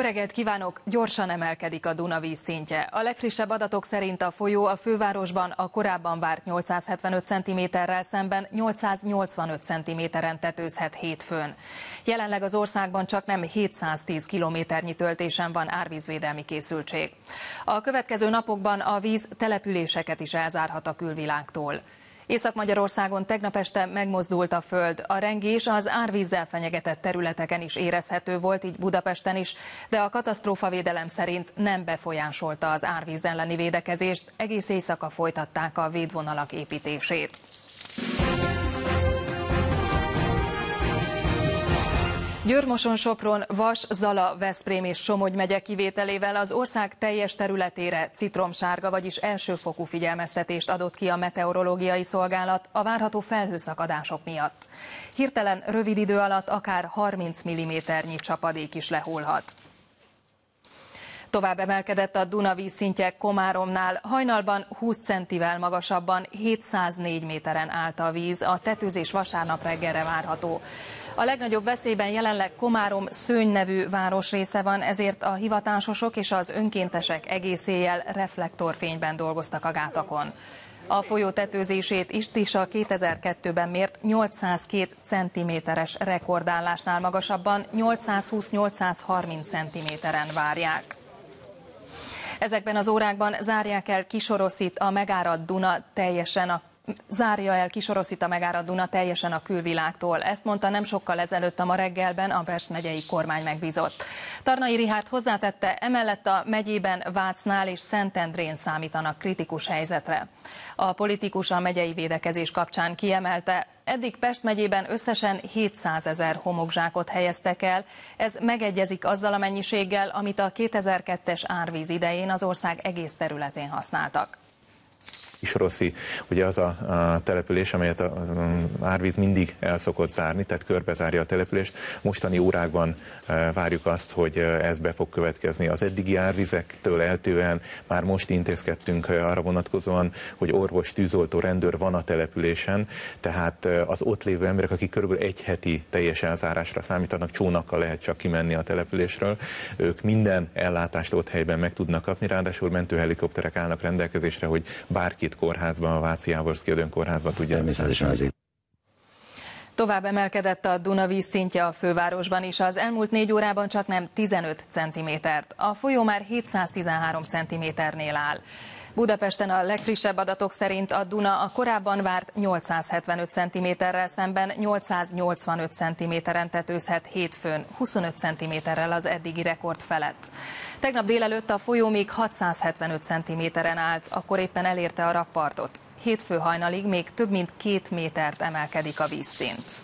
reggelt kívánok! Gyorsan emelkedik a Duna vízszintje. A legfrissebb adatok szerint a folyó a fővárosban a korábban várt 875 cm-rel szemben 885 cm-en tetőzhet hétfőn. Jelenleg az országban csaknem 710 kilométernyi töltésen van árvízvédelmi készültség. A következő napokban a víz településeket is elzárhat a külvilágtól. Észak-Magyarországon tegnap este megmozdult a föld, a rengés az árvízzel fenyegetett területeken is érezhető volt, így Budapesten is, de a katasztrófavédelem szerint nem befolyásolta az árvíz elleni védekezést, egész éjszaka folytatták a védvonalak építését. Győr-Moson-Sopron, Vas, Zala, Veszprém és Somogy megye kivételével az ország teljes területére citromsárga, vagyis elsőfokú figyelmeztetést adott ki a meteorológiai szolgálat a várható felhőszakadások miatt. Hirtelen rövid idő alatt akár 30 mm-nyi csapadék is lehullhat. Tovább emelkedett a Duna vízszintje Komáromnál, hajnalban 20 centivel magasabban 704 méteren állt a víz, a tetőzés vasárnap reggelre várható. A legnagyobb veszélyben jelenleg Komárom Szőny nevű városrésze van, ezért a hivatásosok és az önkéntesek egész éjjel reflektorfényben dolgoztak a gátakon. A folyó tetőzését is a 2002-ben mért 802 cm-es rekordállásnál magasabban 820-830 cm-en várják. Ezekben az órákban zárja el Kisoroszit a megáradt Duna teljesen a külvilágtól. Ezt mondta nem sokkal ezelőtt a ma reggelben a Pest megyei kormány megbízott. Tarnai Richárd hozzátette, emellett a megyében Vácnál és Szentendrén számítanak kritikus helyzetre. A politikus a megyei védekezés kapcsán kiemelte, eddig Pest megyében összesen 700 000 homokzsákot helyeztek el, ez megegyezik azzal a mennyiséggel, amit a 2002-es árvíz idején az ország egész területén használtak. Kisroszi, ugye az a település, amelyet az árvíz mindig el szokott zárni, tehát körbezárja a települést. Mostani órákban várjuk azt, hogy ez be fog következni. Az eddigi árvízektől eltűnően már most intézkedtünk arra vonatkozóan, hogy orvos, tűzoltó, rendőr van a településen, tehát az ott lévő emberek, akik körülbelül egy heti teljes elzárásra számítanak, csónakkal lehet csak kimenni a településről. Ők minden ellátást ott helyben meg tudnak kapni, ráadásul mentőhelikopterek állnak rendelkezésre, hogy bárkit kórházban, a Váci Jávorszky Ödönkórházban tudja. Természetesen azért. Tovább emelkedett a Duna vízszintje a fővárosban is, az elmúlt 4 órában csaknem 15 cm-t. A folyó már 713 cm-nél áll. Budapesten a legfrissebb adatok szerint a Duna a korábban várt 875 cm-rel szemben 885 cm-en tetőzhet hétfőn, 25 cm-rel az eddigi rekord felett. Tegnap délelőtt a folyó még 675 cm-en állt, akkor éppen elérte a rakpartot. Hétfő hajnalig még több mint 2 métert emelkedik a vízszint.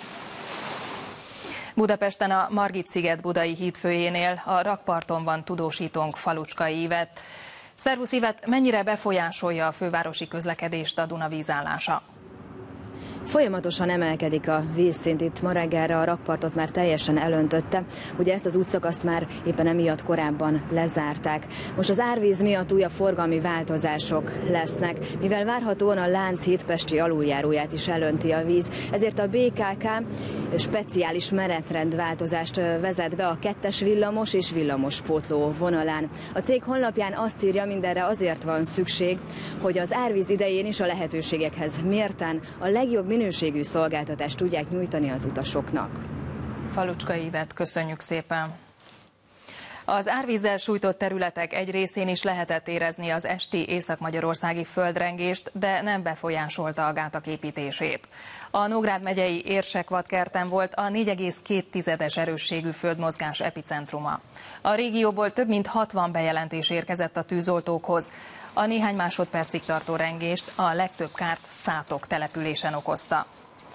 Budapesten a Margit-sziget budai hídfőjénél a rakparton van tudósítónk, Falucskai Ivett. Szervusz Ivett, mennyire befolyásolja a fővárosi közlekedést a Duna vízállása? Folyamatosan emelkedik a vízszint, itt ma reggelre a rakpartot már teljesen elöntötte. Ugye ezt az útszakaszt már éppen emiatt korábban lezárták. Most az árvíz miatt újabb forgalmi változások lesznek, mivel várhatóan a Lánchíd pesti aluljáróját is elönti a víz. Ezért a BKK speciális menetrendváltozást vezet be a 2-es villamos és villamospótló vonalán. A cég honlapján azt írja, mindenre azért van szükség, hogy az árvíz idején is a lehetőségekhez mérten a legjobb minőségű szolgáltatást tudják nyújtani az utasoknak. Falucskai Ivett, köszönjük szépen! Az árvízzel sújtott területek egy részén is lehetett érezni az esti észak-magyarországi földrengést, de nem befolyásolta a gátak építését. A Nógrád megyei Érsekvadkerten volt a 4,2-es erősségű földmozgás epicentruma. A régióból több mint 60 bejelentés érkezett a tűzoltókhoz. A néhány másodpercig tartó rengést a legtöbb kárt Szátok településen okozta.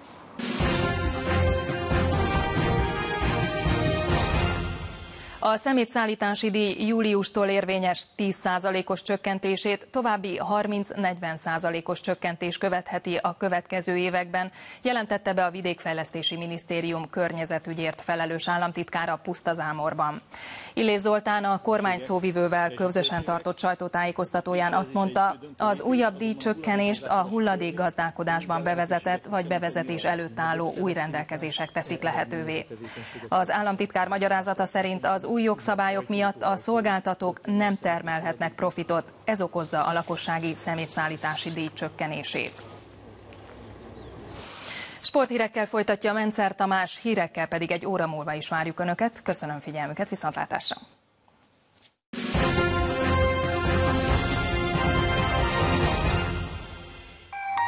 A szemétszállítási díj júliustól érvényes 10%-os csökkentését további 30-40%-os csökkentés követheti a következő években, jelentette be a Vidékfejlesztési Minisztérium környezetügyért felelős államtitkára Pusztazámorban. Illés Zoltán a kormány szóvivővel közösen tartott sajtótájékoztatóján azt mondta, az újabb díjcsökkenést a hulladékgazdálkodásban bevezetett vagy bevezetés előtt álló új rendelkezések teszik lehetővé. Az államtitkár magyarázata szerint az új jogszabályok miatt a szolgáltatók nem termelhetnek profitot. Ez okozza a lakossági szemétszállítási díj csökkenését. Sporthírekkel folytatja Mencer Tamás, hírekkel pedig egy óra múlva is várjuk Önöket. Köszönöm figyelmüket, viszontlátásra!